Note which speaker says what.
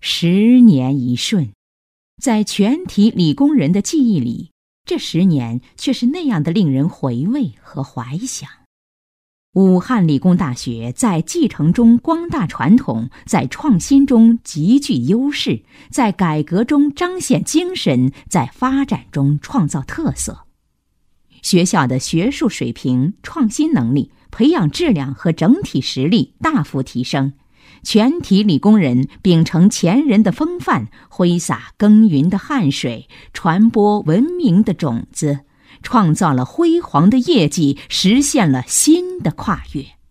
Speaker 1: 10年一瞬，在全体理工人的记忆里，这10年却是那样的令人回味和怀想。武汉理工大学在继承中光大传统，在创新中极具优势，在改革中彰显精神，在发展中创造特色。学校的学术水平、创新能力、培养质量和整体实力大幅提升，全体理工人秉承前人的风范，挥洒耕耘的汗水，传播文明的种子，创造了辉煌的业绩，实现了新的跨越。